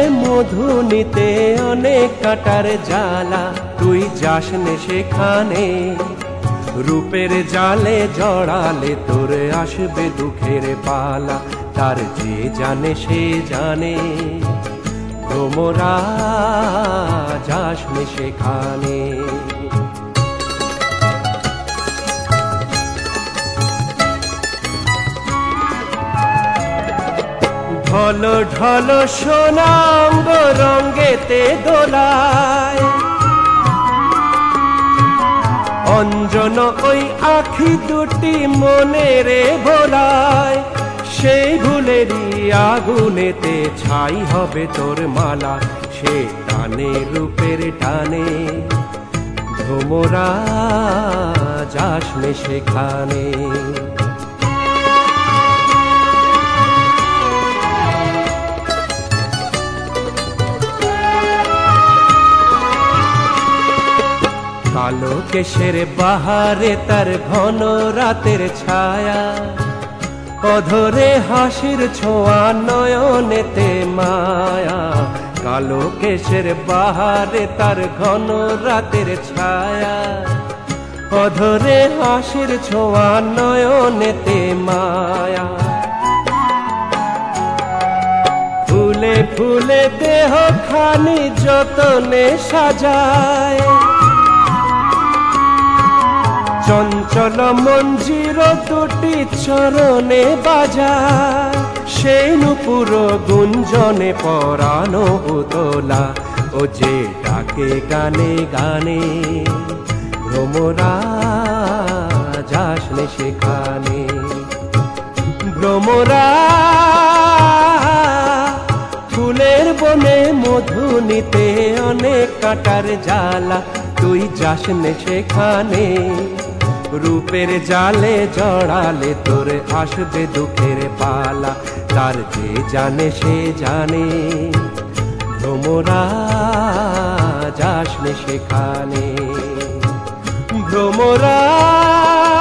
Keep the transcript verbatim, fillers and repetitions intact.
মধু নিতে অনেক কাটার জ্বালা, তুই যাস নে সেখানে। রূপের জালে জড়ালে তোর আসবে দুঃখের পালা, তার যে জানে সে জানে। ভ্রমরা যাস নে সেখানে। ঢল ঢল সোনাঙ্গ রঙ্গেতে দোলায়, অঞ্জন ওই আখি দুটি মনে রে ভোলায়। সেই ভুলেরই আগুনেতে ছাই হবে তোর মালা, সে টানে রূপের টানে। ভ্রমরা যাস নে সেখানে। কালো কেশের বাহারে তার ঘন রাতের ছায়া, অধরে হাসির ছোঁয়া নয়নেতে মায়া। কালো কেশের বাহারে তার ঘন রাতের ছায়া, অধরে হাসির ছোঁয়া নয়নেতে মায়া। ফুলে ফুলে দেহ খানি যতনে সাজায়, চঞ্চল মঞ্জির দুটি চরণে বাজায়। সেই নূপুর গুঞ্জনে পরানো উতলা, ও যে ডাকে গানে গানে। ভ্রমরা যাস নে সেখানে। ভ্রমরা ফুলের বনে মধু নিতে অনেক কাটার জ্বালা, তুই যাস নে সেখানে। রূপের জালে জড়ালে তোর আসবে দুঃখের পালা, তার যে জানে সে জানে। ভ্রমরা যাস নে সেখানে। ভ্রমরা